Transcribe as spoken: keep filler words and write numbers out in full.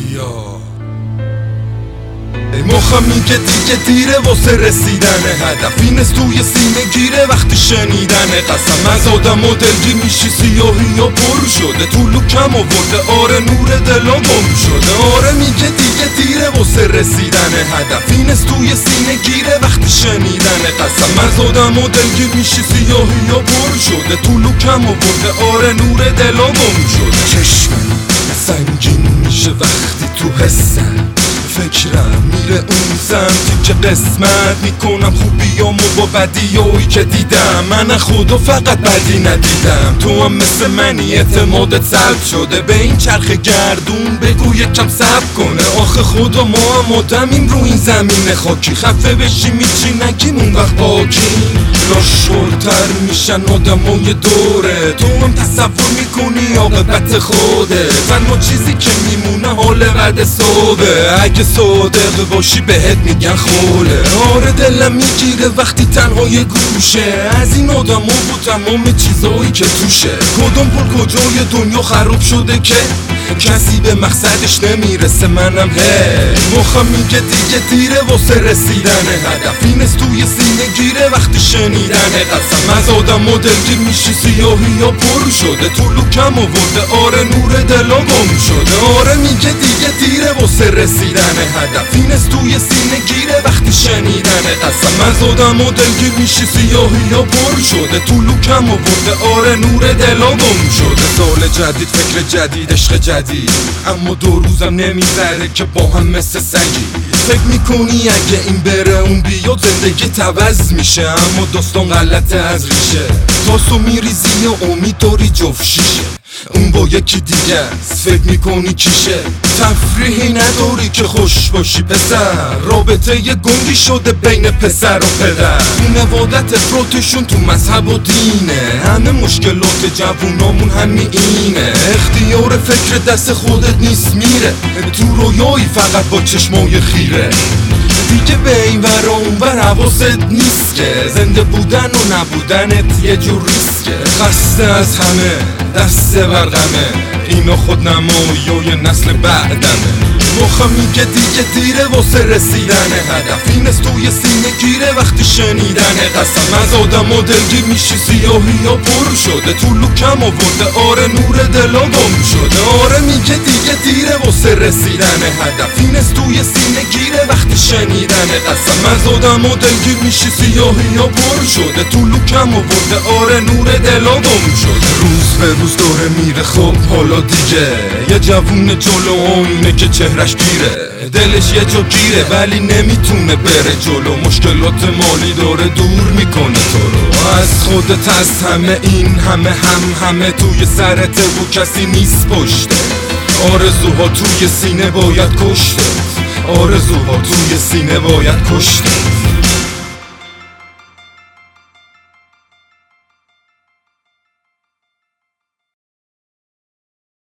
بیا مخم میگه دیگه دیره واسه رسیدن هدف، این است توی سینه گیره وقتی شنیدن قسم از آدم و دلگیر میشی سیاهی و پر شده طولو کم آورده آره نور دلا گم شده. آره میگه دیگه دیره واسه رسیدن هدف، این است توی سینه گیره وقتی شنیدن قسم از آدم و دلگیر میشی سیاهی و پر شده طولو کم آورده آره نور دلا گم شده. چشمم سنگین میشه وقتی تو حسم، فکرم میره اون سمتی که قسمت میکنم خوبیامو با بدیایی که دیدم. من خدا فقط بدی ندیدم، تو هم مثل منی اعتمادت سلب شده به این چرخ گردون. بگو یکم صبر کنه آخه خدا ما هم آدمیم رو این زمین خاکی، خفه بشیم میچی نگیم اون وقت باکیم. لاشورتر میشن آدمای دوره، تو هم تصور میکنی عاقبت خوده. تنها چیزی که میمونه حال بعد صبح، اگه صادق باشی بهت میگن خوله. آره دلم میگیره وقتی تنها یه گوشه از این آدم و تمام چیزایی که توشه. کدوم پل کجای دنیا خراب شده که کسی به مقصدش نمیرسه. منم هی مخم میگه دیگه دیره واسه رسیدن هدف، این است توی سینه گیره وقتی شنیدن قسم از آدم و دلگیر میشی سیاهی یا پر شده طولو کم آورده آره نور دلا گم شده. آره میگه دیگه دیره واسه رسیدن هدف، این است توی سینه گیره وقتی شنیدن قسم از آدم و دلگیر میشی سیاهی یا پر شده طولو کم آورده آره نور دلا گم شده. سال جدید فکر جدید عشق جدید، اما دو روزم نمیذاره که با هم مثل سگی. فکر میکنی اگه این بره اون بیاد زندگی عوض میشه، اما داستان غلطه از ریشه. تاسو میریزی و امید داری جفت شیشه، اون با یکی دیگه است فکر میکنی کیشه. تفریحی نداری که خوش باشی پسر، رابطه یه گنگی شده بین پسر و پدر. خونوادت افراطشون تو مذهب و دینه، همه مشکلات جوونامون همین اینه. اختیار فکر دست خودت نیست میره تو رویایی فقط با چشمای خیره. دیگه به این ور و اون ور حواست نیست که زنده بودن و نبودنت یه جور ریسکه. خسته از همه دست بر غمه، اینا خود نمایی و یه نسل بعدمه. مخم میگه دیگه دیره واسه رسیدن هدف، این است توی سینه گیره وقتی شنیدن قسم از آدم و دلگیر میشی سیاهی یا پر شده طولو کم آورده آره نور دلا گم شده. آره میگه دیگه دیره واسه رسیدن هدف، این است توی سینه گیره وقتی شنیدن قسم از آدم و دلگیر میشی سیاهی یا پر شده طولو کم آورده آره نور دلا گم شده. روز به روز دوره میره خب حالا دیگه یه جوون جلو اونه که چهرش گیره، دلش یه جا گیره ولی نمیتونه بره جلو. مشکلات مالی داره دور میکنه تو رو از خودت، از همه این همه هم همه توی سرت و کسی نیست پشته. آرزوها توی سینه باید کشته، آرزوها توی سینه باید کشته.